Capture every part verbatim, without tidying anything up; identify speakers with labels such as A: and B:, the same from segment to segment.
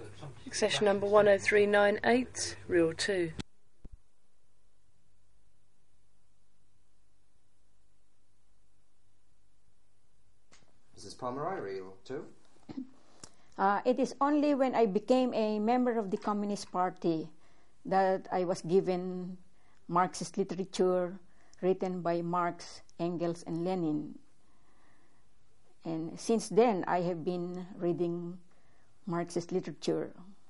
A: Accession number one oh three nine eight, reel two.
B: Missus Pomeroy, reel two.
C: Uh, it is only when I became a member of the Communist Party that I was given Marxist literature written by Marx, Engels, and Lenin. And since then, I have been reading Marxist literature.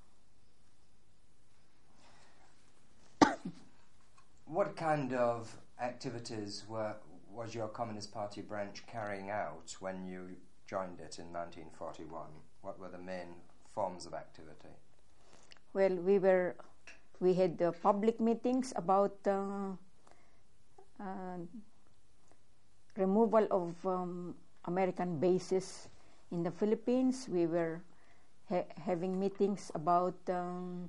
B: What kind of activities were was your Communist Party branch carrying out when you joined it in nineteen forty-one? What were the main forms of activity?
C: Well, we were we had uh, public meetings about uh, uh, removal of um, American bases in the Philippines. We were ha having meetings about um,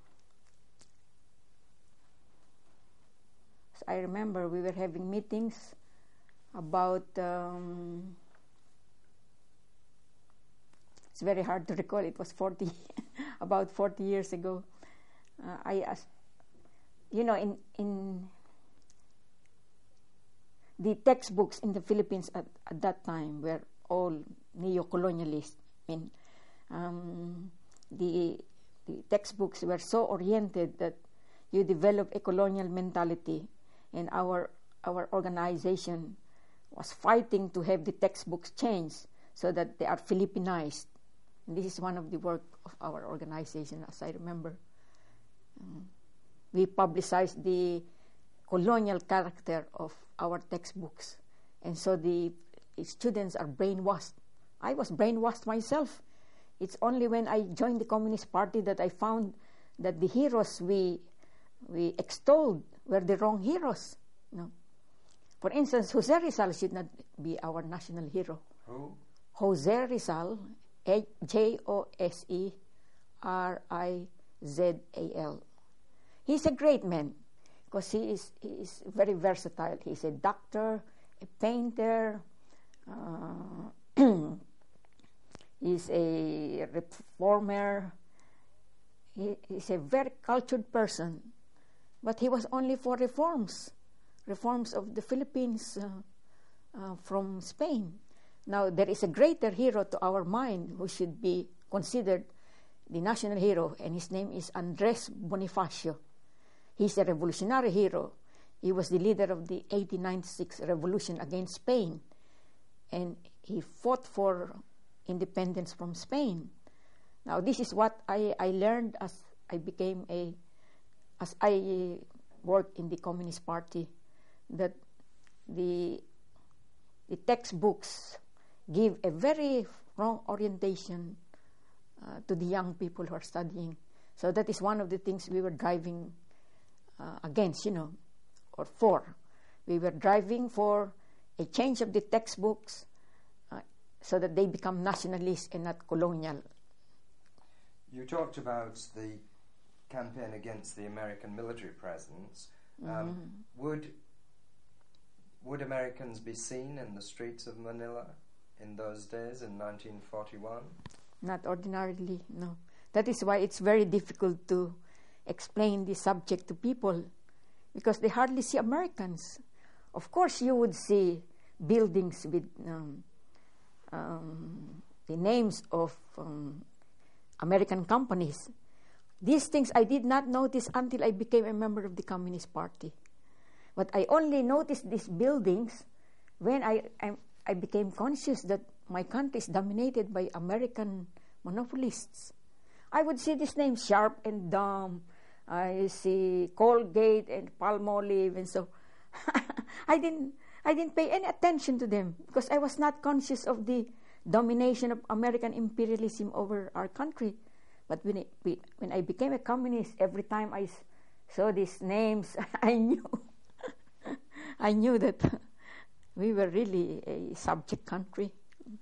C: I remember we were having meetings about um, it's very hard to recall. It was forty about forty years ago. Uh, I asked, you know, in in the textbooks in the Philippines at, at that time were all neo-colonialist. I mean, um, the the textbooks were so oriented that you develop a colonial mentality, and our our organization was fighting to have the textbooks changed so that they are Philippinized. And this is one of the work of our organization, as I remember. Um, we publicized the colonial character of our textbooks, and so the, the students are brainwashed. I was brainwashed myself. It's only when I joined the Communist Party that I found that the heroes we we extolled were the wrong heroes. You know? For instance, Jose Rizal should not be our national hero.
B: Who?
C: Jose Rizal, J O S E R I Z A L. He's a great man because he is, he is very versatile. He's a doctor, a painter, uh, he's a reformer. He, he's a very cultured person. But he was only for reforms, reforms of the Philippines uh, uh, from Spain. Now, there is a greater hero to our mind who should be considered the national hero, and his name is Andres Bonifacio. He's a revolutionary hero. He was the leader of the eighteen ninety-six revolution against Spain, and he fought for independence from Spain. Now, this is what I, I learned as I became a as I worked in the Communist Party, that the, the textbooks give a very wrong orientation uh, to the young people who are studying. So that is one of the things we were driving uh, against, you know, or for. We were driving for a change of the textbooks uh, so that they become nationalist and not colonial.
B: You talked about the campaign against the American military presence. Um, mm-hmm. Would would Americans be seen in the streets of Manila in those days in nineteen forty-one?
C: Not ordinarily, no. That is why it's very difficult to explain the subject to people, because they hardly see Americans. Of course, you would see buildings with um, um, the names of um, American companies. These things I did not notice until I became a member of the Communist Party. But I only noticed these buildings when I, I, I became conscious that my country is dominated by American monopolists. I would see these names, Sharp and Dom. I see Colgate and Palmolive, and so I didn't I didn't pay any attention to them because I was not conscious of the domination of American imperialism over our country. But when, it, when I became a communist, every time I saw these names, I knew, I knew that we were really a subject country.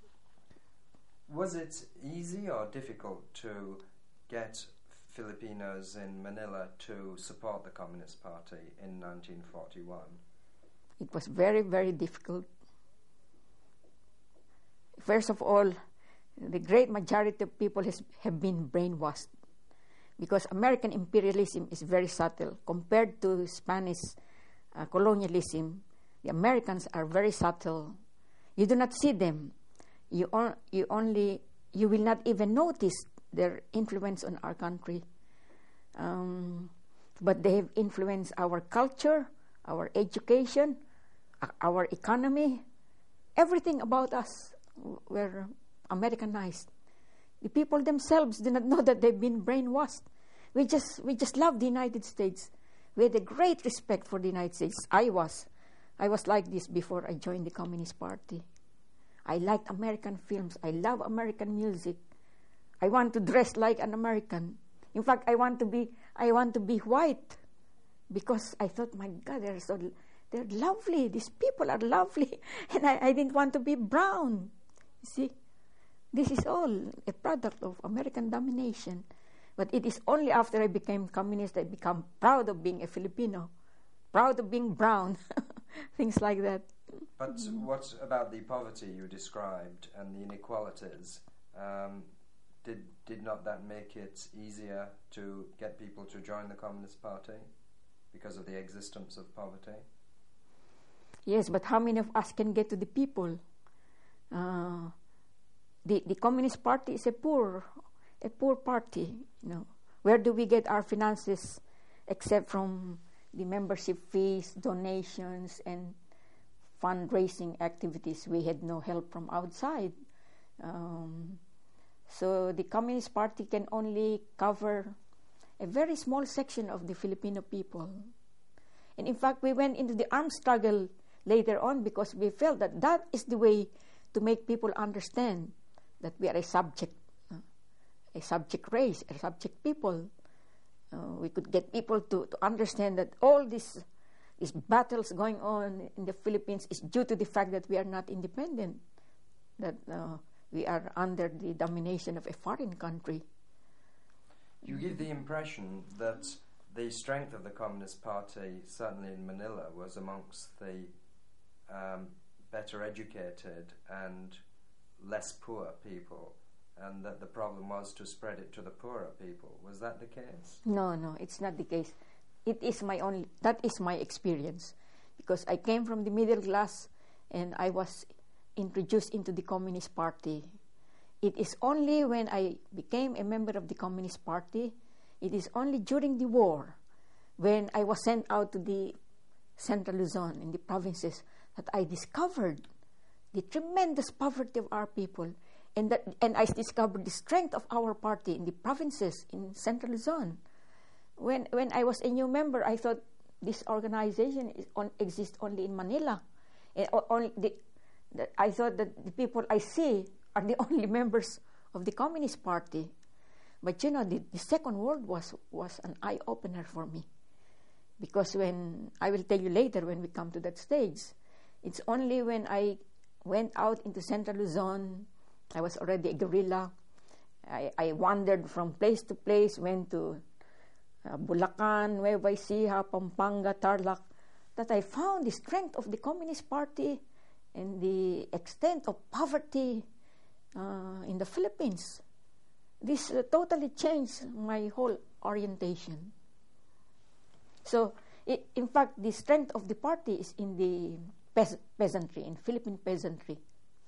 B: Was it easy or difficult to get Filipinos in Manila to support the Communist Party in nineteen forty-one?
C: It was very, very difficult. First of all, the great majority of people has, have been brainwashed, because American imperialism is very subtle. Compared to Spanish uh, colonialism, the Americans are very subtle. You do not see them. You, on, you only, you will not even notice their influence on our country. Um, but they have influenced our culture, our education, uh, our economy. Everything about us were Americanized. The people themselves do not know that they've been brainwashed. We just, we just love the United States. We had a great respect for the United States. I was. I was like this before I joined the Communist Party. I liked American films. I love American music. I want to dress like an American. In fact, I want to be, I want to be white, because I thought, my God, they're so, they're lovely. These people are lovely, and I, I didn't want to be brown. You see, this is all a product of American domination. But it is only after I became communist I become proud of being a Filipino, proud of being brown, things like that.
B: But mm-hmm. what about the poverty you described and the inequalities? Um, did did not that make it easier to get people to join the Communist Party because of the existence of poverty?
C: Yes, but how many of us can get to the people? Uh, the the Communist Party is a poor, a poor party. You know, where do we get our finances except from the membership fees, donations, and fundraising activities? We had no help from outside. Um, so the Communist Party can only cover a very small section of the Filipino people. And in fact, we went into the armed struggle later on because we felt that that is the way to make people understand that we are a subject, uh, a subject race, a subject people. Uh, we could get people to, to understand that all these these battles going on in the Philippines is due to the fact that we are not independent, that uh, we are under the domination of a foreign country.
B: You give the impression that the strength of the Communist Party, certainly in Manila, was amongst the um, better educated and less poor people, and that the problem was to spread it to the poorer people. Was that the case?
C: No, no, it's not the case. It is my only, that is my experience, because I came from the middle class and I was introduced into the Communist Party. It is only when I became a member of the Communist Party, it is only during the war, when I was sent out to the Central Luzon in the provinces, that I discovered the tremendous poverty of our people, and that, and I discovered the strength of our party in the provinces in Central Luzon. When when I was a new member, I thought this organization is on, exists only in Manila. And only the, the, I thought that the people I see are the only members of the Communist Party. But you know, the, the Second World was was an eye opener for me, because when I will tell you later when we come to that stage, it's only when I went out into Central Luzon, I was already a guerrilla. I, I wandered from place to place, went to uh, Bulacan, Nueva Ecija, Pampanga, Tarlac, that I found the strength of the Communist Party and the extent of poverty uh, in the Philippines. This uh, totally changed my whole orientation. So, it, in fact, the strength of the party is in the peas- peasantry, in Philippine peasantry.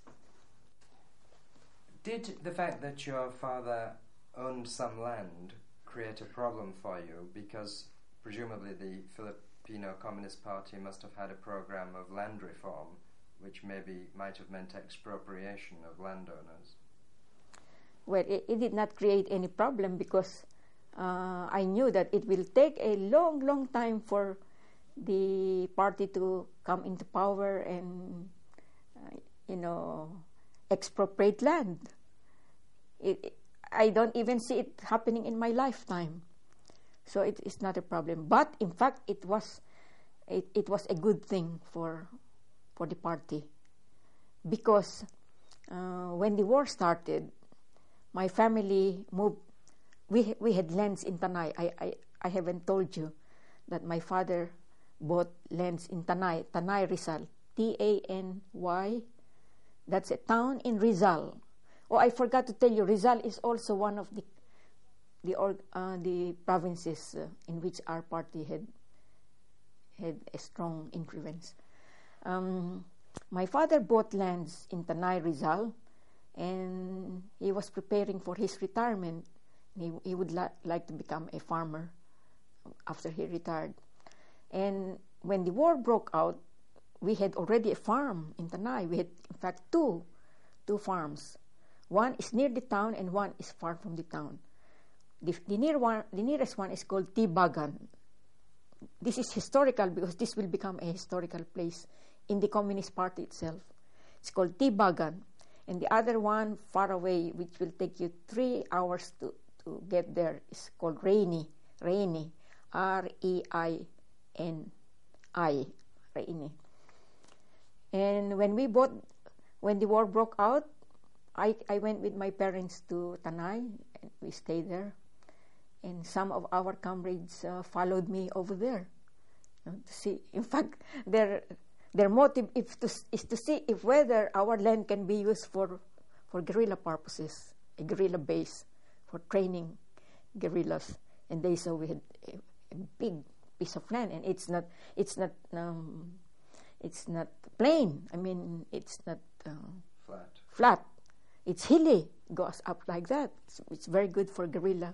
B: Did the fact that your father owned some land create a problem for you? Because presumably the Filipino Communist Party must have had a program of land reform, which maybe might have meant expropriation of landowners.
C: Well, it, it did not create any problem, because uh, I knew that it will take a long, long time for the party to come into power and, uh, you know, expropriate land. It, it, I don't even see it happening in my lifetime. So it is not a problem. But in fact, it was it, it was a good thing for for the party, because uh, when the war started, my family moved. We we had lands in Tanay. I, I I haven't told you that my father bought lands in Tanay, Tanay Rizal, T A N Y. That's a town in Rizal, Oh, I forgot to tell you, Rizal is also one of the the org, uh, the provinces uh, in which our party had had a strong influence. Um, my father bought lands in Tanay, Rizal, and he was preparing for his retirement. He, he would li- like to become a farmer after he retired. And when the war broke out, we had already a farm in Tanay. We had, in fact, two, two farms. One is near the town and one is far from the town. The, the, near one, the nearest one is called Tibagan. This is historical because this will become a historical place in the Communist Party itself. It's called Tibagan. And the other one, far away, which will take you three hours to, to get there, is called Rainy. Rainy. R E I N I. Rainy. And when we bought, when the war broke out, I, I went with my parents to Tanay, and we stayed there. And some of our comrades uh, followed me over there uh, to see. In fact, their their motive is to, is to see if whether our land can be used for for guerrilla purposes, a guerrilla base for training guerrillas. And they saw we had a, a big piece of land, and it's not it's not um, it's not plain. I mean, it's not uh,
B: flat.
C: Flat. It's hilly, goes up like that. It's, it's very good for guerrilla.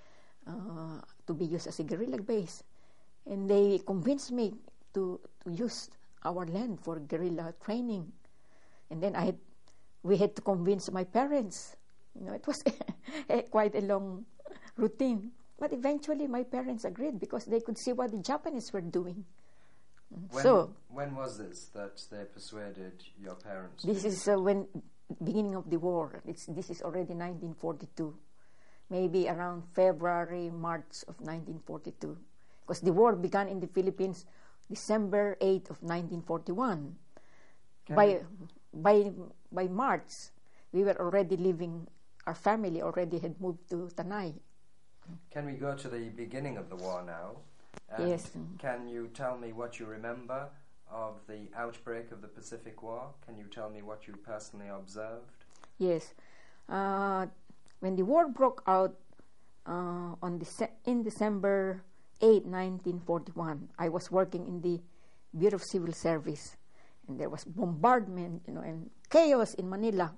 C: Uh, to be used as a guerrilla base. And they convinced me to, to use our land for guerrilla training. And then I had, we had to convince my parents. You know, it was a, quite a long routine. But eventually my parents agreed because they could see what the Japanese were doing.
B: When,
C: so,
B: when was this that they persuaded your parents?
C: This is uh, when beginning of the war. It's, this is already nineteen forty-two. Maybe around February, March of nineteen forty-two. Because the war began in the Philippines December eighth of nineteen forty-one. Can by, by, by March, we were already living, our family already had moved to Tanay.
B: Can we go to the beginning of the war now? And
C: yes.
B: Can you tell me what you remember of the outbreak of the Pacific War? Can you tell me what you personally observed?
C: Yes. Uh, When the war broke out uh, on Dece- in December eighth, nineteen forty-one, I was working in the Bureau of Civil Service, and there was bombardment, you know, and chaos in Manila.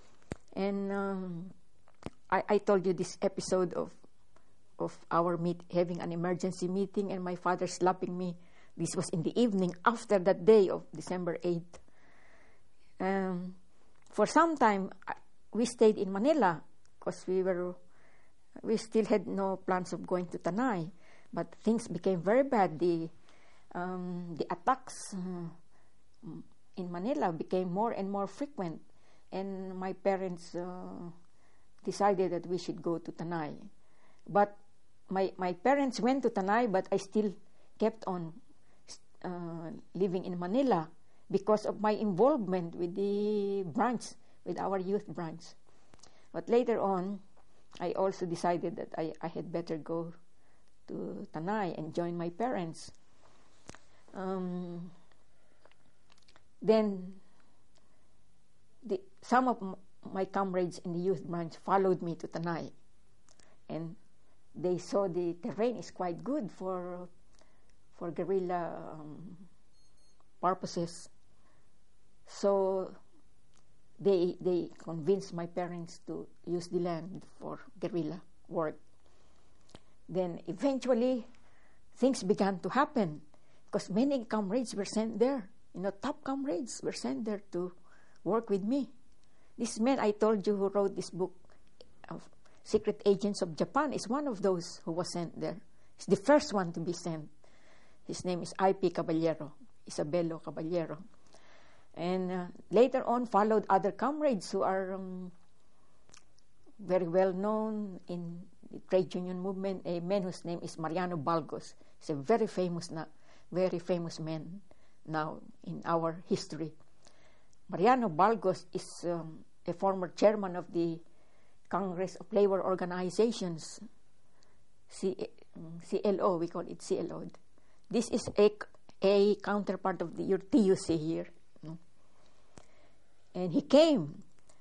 C: And um, I, I told you this episode of of our meet having an emergency meeting, and my father slapping me. This was in the evening after that day of December eighth. Um, for some time, I, we stayed in Manila. Because we were, we still had no plans of going to Tanay, but things became very bad. The um, the attacks uh, in Manila became more and more frequent, and my parents uh, decided that we should go to Tanay. But my my parents went to Tanay, but I still kept on uh, living in Manila because of my involvement with the branch, with our youth branch. But later on, I also decided that I, I had better go to Tanay and join my parents. Um, then the, some of m- my comrades in the youth branch followed me to Tanay. And they saw the terrain is quite good for, for guerrilla um, purposes. So They they convinced my parents to use the land for guerrilla work. Then eventually, things began to happen because many comrades were sent there. You know, top comrades were sent there to work with me. This man I told you who wrote this book, of Secret Agents of Japan, is one of those who was sent there. He's the first one to be sent. His name is I P Caballero, Isabelo Caballero. And uh, later on followed other comrades who are um, very well known in the trade union movement. A man whose name is Mariano Balgos. He's a very famous, na- very famous man now in our history. Mariano Balgos is um, a former chairman of the Congress of Labor Organizations, C- um, C L O. We call it C L O. This is a, a counterpart of the your T U C here. And he came,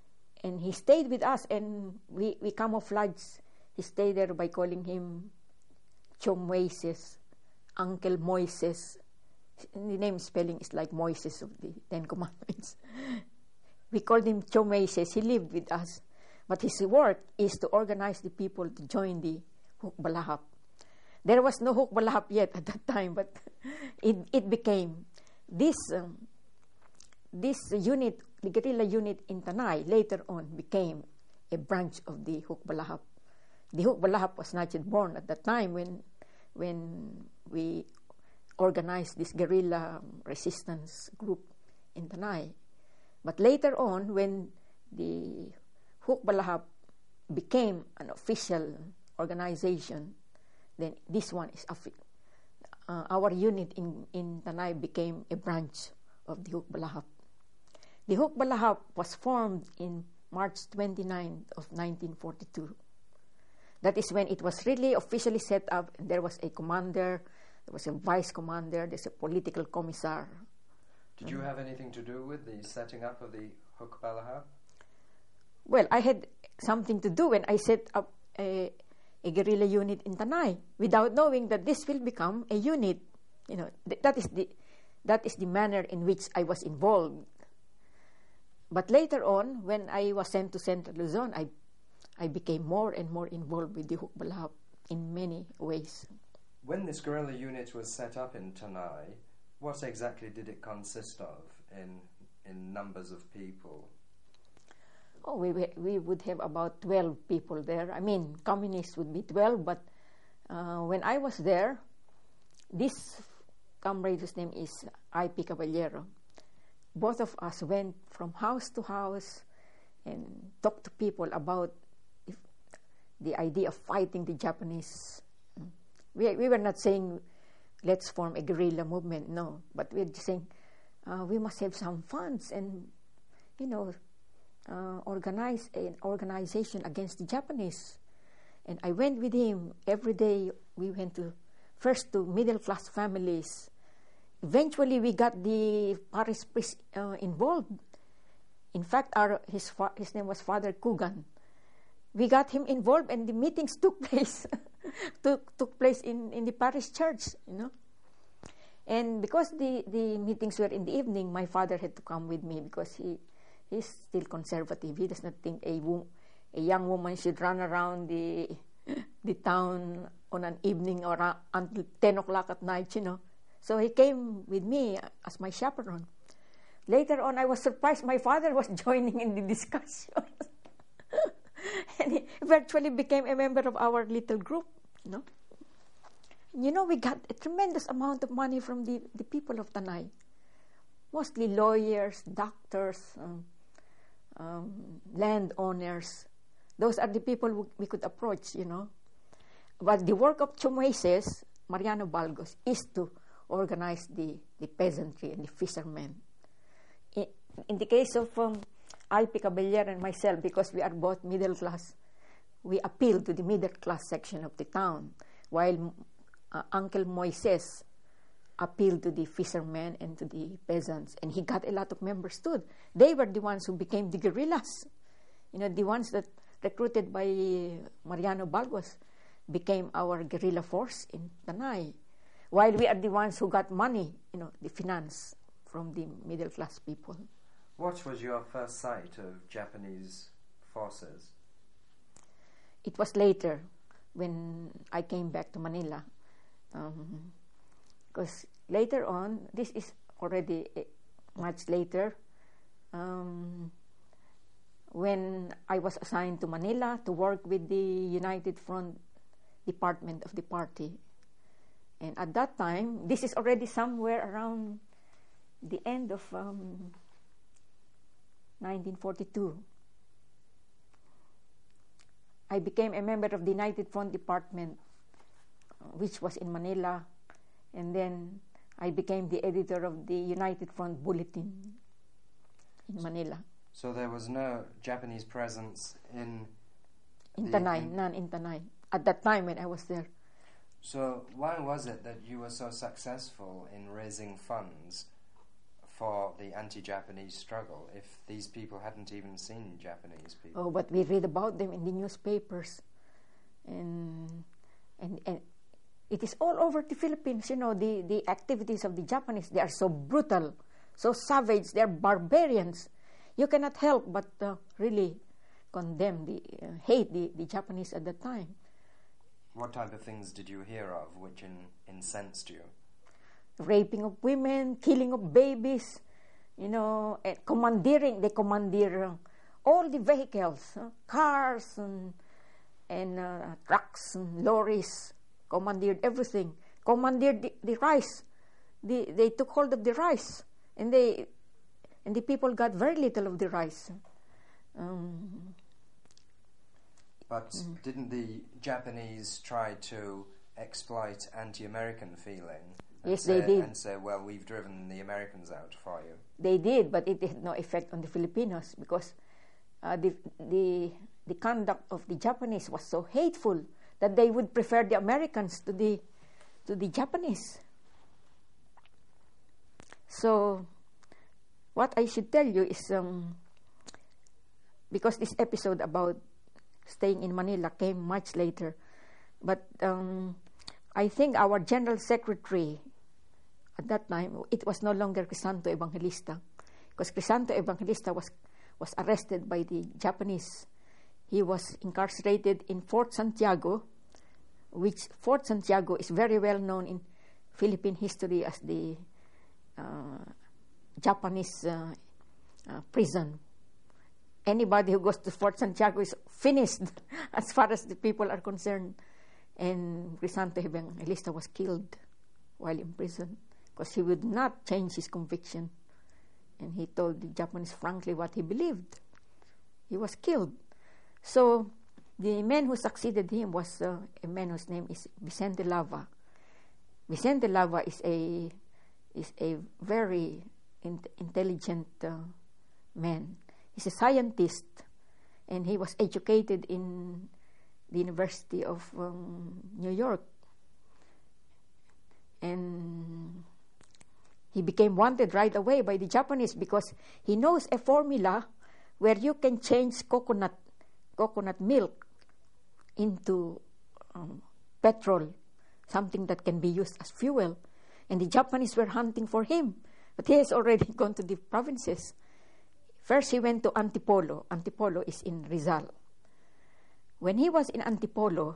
C: and he stayed with us, and we, we camouflaged. He stayed there by calling him Chom Moises, Uncle Moises. The name spelling is like Moises of the Ten Commandments. We called him Chom Moises. He lived with us. But his work is to organize the people to join the Hukbalahap. There was no Hukbalahap yet at that time, but it, it became. This, um, this unit, the guerrilla unit in Tanay, later on became a branch of the Hukbalahap. The Hukbalahap was not yet born at that time when, when we organized this guerrilla resistance group in Tanay. But later on, when the Hukbalahap became an official organization, then this one is uh, our unit in, in Tanay became a branch of the Hukbalahap. The Hukbalahap was formed in March twenty-ninth of nineteen forty-two. That is when it was really officially set up. There was a commander, there was a vice commander, there's a political commissar.
B: Did you have anything to do with the setting up of the Hukbalahap?
C: Well, I had something to do when I set up a, a guerrilla unit in Tanay, without knowing that this will become a unit. You know, th- that is the that is the manner in which I was involved. But later on, when I was sent to Central Luzon, I I became more and more involved with the Hukbalahap in many ways.
B: When this guerrilla unit was set up in Tanay, what exactly did it consist of in in numbers of people?
C: Oh, we we would have about twelve people there. I mean, communists would be twelve, but uh, when I was there, this comrade whose name is I P Caballero, both of us went from house to house and talked to people about if the idea of fighting the Japanese. We we were not saying let's form a guerrilla movement, no, but we're just saying uh, we must have some funds and, you know, uh, organize an organization against the Japanese. And I went with him every day. We went to first to middle class families. Eventually, we got the parish priest uh, involved. In fact, our his fa- his name was Father Kugan. We got him involved, and the meetings took place took took place in, in the parish church, you know. And because the, the meetings were in the evening, my father had to come with me because he he's still conservative. He does not think a wo- a young woman should run around the the town on an evening or uh, until ten o'clock at night, you know. So he came with me as my chaperone. Later on, I was surprised my father was joining in the discussion. And he virtually became a member of our little group, you know. You know, we got a tremendous amount of money from the, the people of Tanay. Mostly lawyers, doctors, um, um, landowners. Those are the people who we could approach, you know. But the work of Chom Moises, Mariano Balgos, is to organize the, the peasantry and the fishermen. In, in the case of um, I P Caballero and myself, because we are both middle class, we appeal to the middle class section of the town, while uh, Uncle Moises appealed to the fishermen and to the peasants, and he got a lot of members too. They were the ones who became the guerrillas. You know, the ones that recruited by Mariano Balgos became our guerrilla force in Tanay, while we are the ones who got money, you know, the finance from the middle class people.
B: What was your first sight of Japanese forces?
C: It was later, when I came back to Manila. Because um, later on, this is already uh, much later, um, when I was assigned to Manila to work with the United Front department of the party. And at that time, this is already somewhere around the end of um, nineteen forty-two. I became a member of the United Front Department, which was in Manila, and then I became the editor of the United Front Bulletin in Manila.
B: So there was no Japanese presence in...
C: In Tanay, in none in Tanay, at that time when I was there.
B: So why was it that you were so successful in raising funds for the anti-Japanese struggle if these people hadn't even seen Japanese people?
C: Oh, but we read about them in the newspapers, and and and it is all over the Philippines. You know, the the activities of the Japanese, they are so brutal, so savage. They are barbarians. You cannot help but uh, really condemn the uh, hate the, the Japanese at that time.
B: What type of things did you hear of which in, incensed you?
C: Raping of women, killing of babies, you know, and commandeering. They commandeer uh, all the vehicles, uh, cars and and uh, trucks and lorries. Commandeered everything. Commandeered the, the rice. The, they took hold of the rice, and they and the people got very little of the rice. Um,
B: but
C: mm.
B: didn't the Japanese try to exploit anti-American feeling? And
C: Yes,
B: say,
C: they did.
B: And say, well, we've driven the Americans out for you.
C: They did, but it had no effect on the Filipinos because uh, the the the conduct of the Japanese was so hateful that they would prefer the Americans to the to the Japanese. So, what I should tell you is, um, because this episode about staying in Manila came much later, but um, I think our General Secretary at that time, it was no longer Crisanto Evangelista, because Crisanto Evangelista was was arrested by the Japanese. He was incarcerated in Fort Santiago, which Fort Santiago is very well known in Philippine history as the uh, Japanese uh, uh, prison. Anybody who goes to Fort Santiago is finished as far as the people are concerned. And Crisanto Evangelista was killed while in prison because he would not change his conviction. And he told the Japanese frankly what he believed. He was killed. So the man who succeeded him was uh, a man whose name is Vicente Lava. Vicente Lava is a is a very in- intelligent uh, man. He's a scientist, and he was educated in the University of um, New York. And he became wanted right away by the Japanese because he knows a formula where you can change coconut coconut milk into um, petrol, something that can be used as fuel. And the Japanese were hunting for him, but he has already gone to the provinces. First, he went to Antipolo. Antipolo is in Rizal. When he was in Antipolo,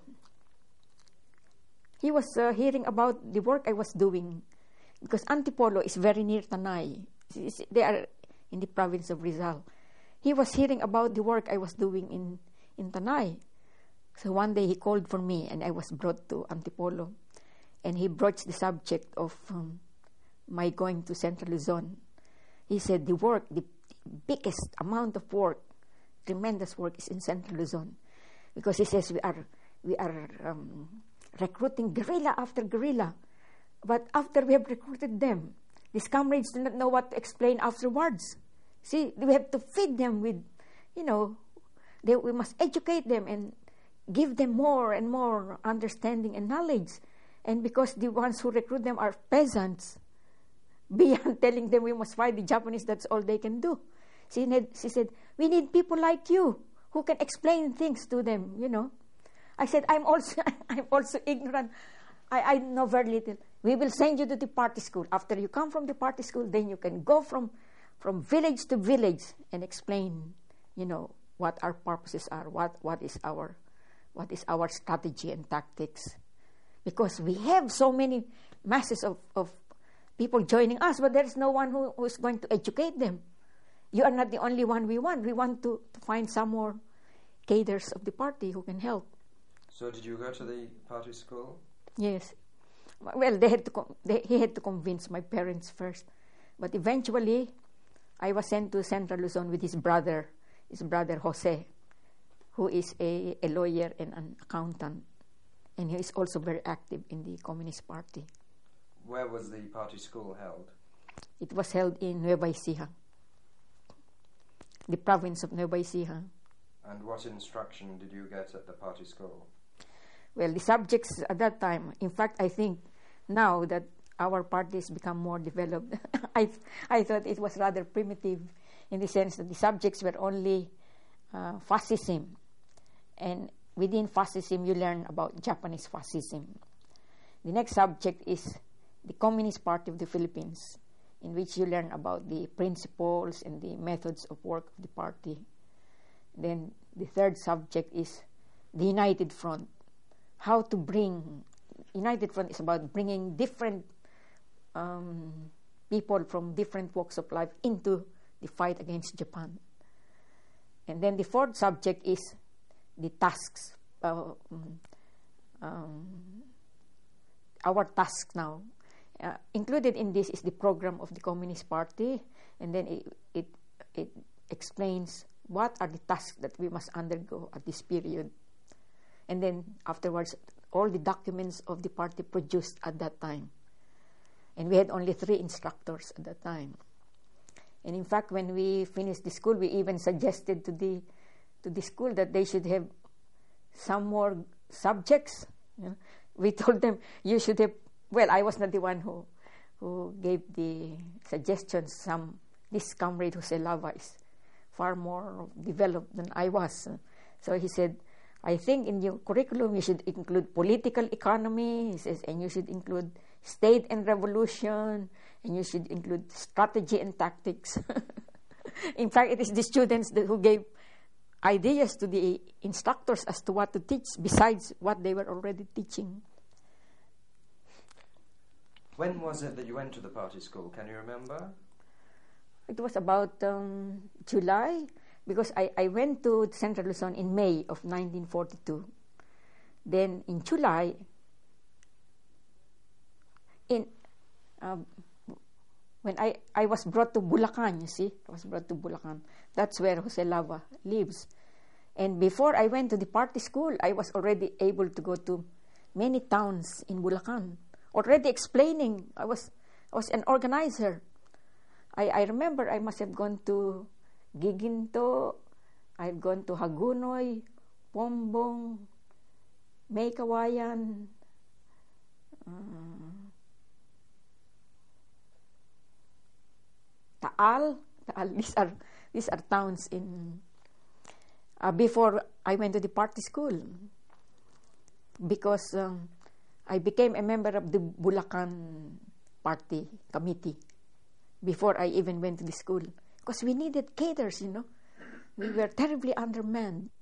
C: he was uh, hearing about the work I was doing, because Antipolo is very near Tanay. They are in the province of Rizal. He was hearing about the work I was doing in, in Tanay. So one day he called for me, and I was brought to Antipolo. And he broached the subject of um, my going to Central Luzon. He said the work, the biggest amount of work, tremendous work, is in Central Luzon, because he says we are we are um, recruiting guerrilla after guerrilla, but after we have recruited them, these comrades do not know what to explain afterwards. See, we have to feed them with, you know, they, we must educate them and give them more and more understanding and knowledge. And because the ones who recruit them are peasants, beyond telling them we must fight the Japanese, that's all they can do. She, need, she said, we need people like you who can explain things to them, you know. I said, I'm also I'm also ignorant. I, I know very little. We will send you to the party school. After you come from the party school, then you can go from, from village to village and explain, you know, what our purposes are, what, what is our what is our strategy and tactics. Because we have so many masses of, of people joining us, but there is no one who, who is going to educate them. You are not the only one we want. We want to, to find some more cadres of the party who can help.
B: So did you go to the party school?
C: Yes. Well, they had to com- they, he had to convince my parents first. But eventually, I was sent to Central Luzon with his brother, his brother Jose, who is a, a lawyer and an accountant. And he is also very active in the Communist Party.
B: Where was the party school held?
C: It was held in Nueva Ecija, the province of Nueva Ecija.
B: And what instruction did you get at the party school?
C: Well, the subjects at that time, in fact, I think now that our parties become more developed. I, th- I thought it was rather primitive in the sense that the subjects were only uh, fascism. And within fascism, you learn about Japanese fascism. The next subject is the Communist Party of the Philippines, in which you learn about the principles and the methods of work of the party. Then the third subject is the United Front. How to bring, United Front is about bringing different um, people from different walks of life into the fight against Japan. And then the fourth subject is the tasks. Uh, um, our task now. Uh, included in this is the program of the Communist Party, and then it, it, it explains what are the tasks that we must undergo at this period. And then afterwards, all the documents of the party produced at that time. And we had only three instructors at that time. And in fact, when we finished the school, we even suggested to the to the school that they should have some more subjects. You know? We told them, you should have, well, I was not the one who who gave the suggestions. Some, this comrade Jose Lava is far more developed than I was. So he said, I think in your curriculum you should include political economy, he says, and you should include state and revolution, and you should include strategy and tactics. In fact, it is the students that who gave ideas to the instructors as to what to teach, besides what they were already teaching.
B: When was it that you went to the party school? Can you remember?
C: It was about um, July, because I, I went to Central Luzon in May of nineteen forty-two. Then in July, in uh, when I, I was brought to Bulacan, you see, I was brought to Bulacan. That's where Jose Lava lives. And before I went to the party school, I was already able to go to many towns in Bulacan, already explaining. I was I was an organizer. I, I remember I must have gone to Giginto, I've gone to Hagunoy, Pombong, Maykawayan, uh, Taal. Taal. These are these are towns in uh, before I went to the party school, because um, I became a member of the Bulacan party committee before I even went to the school, because we needed cadres, you know. We were terribly undermanned.